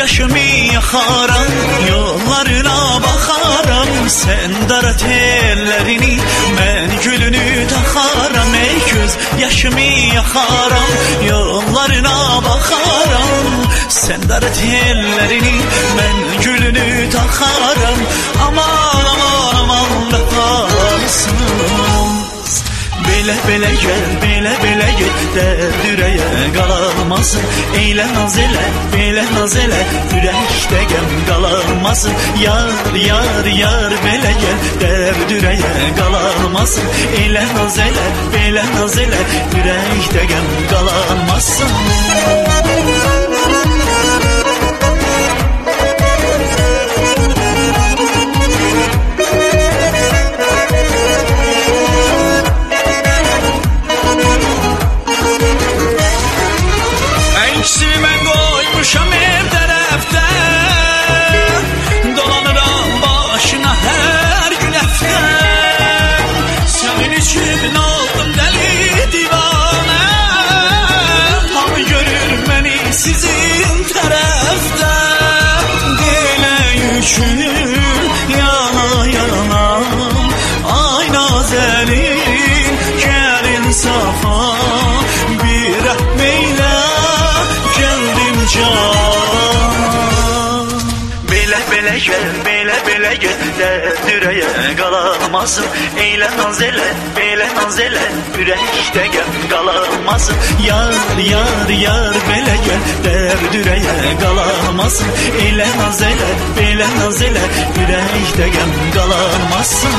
yaşımı yakaram, yollarına bakaram. Sen darat ellerini, ben gülünü takaram. Ey göz yaşımı yakaram, yollarına bakaram. Sen darat ellerini, ben gülünü takaram. Aman aman aman vefasız. Belə belə gel, belə belə gel, dərd ürəyə qalanmasın. Eylə naz elə, belə naz elə, ürəkdə qəm qalanmasın. Yar, yar, yar, belə gel, dərd ürəyə qalanmasın. Eylə naz elə, belə naz elə, ürəkdə qəm qalanmasın. Yana yana ay nazerin gelin safa, bir rahmeyle geldim can. Belə belə gel, belə belə gel, dərd ürəyə qalanmasın. Eylə naz elə, belə naz elə, ürəkdə qəm qalanmasın. Yar, yar, yar, belə gel, dərd ürəyə qalanmasın. Eylə naz elə, belə naz elə, ürəkdə qəm qalanmasın.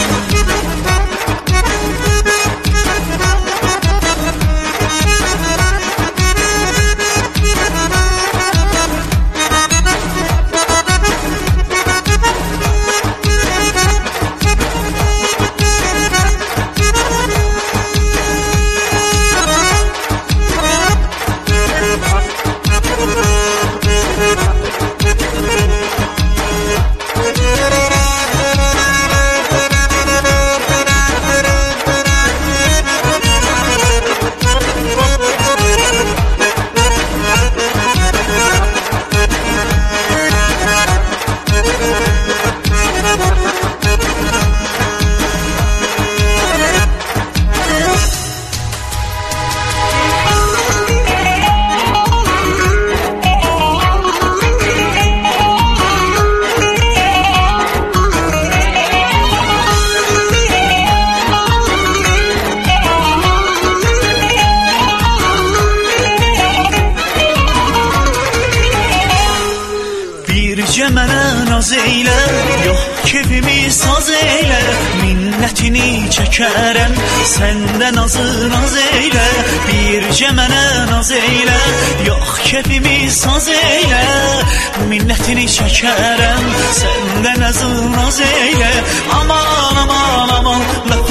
Mənə naz eylə, yox kefimi saz eylə. Minnətini çəkərəm, səndə nazı naz eylə. Bircə mənə naz eylə, yox kefimi saz eylə. Minnətini çəkərəm, səndə nazı naz eylə. Aman aman aman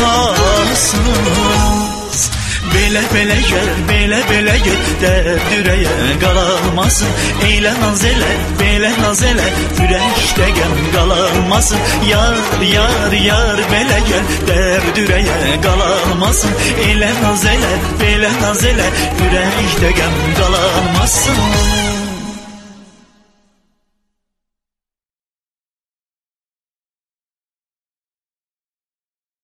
vəfasız. Belə belə gel, belə belə gel, dərd ürəyə qalanmasın. Eylə naz elə, belə naz elə, ürəkdə qəm qalanmasın. Yar, yar, yar, belə gel, dərd ürəyə qalanmasın. Eylə naz elə, belə naz elə, ürəkdə qəm qalanmasın.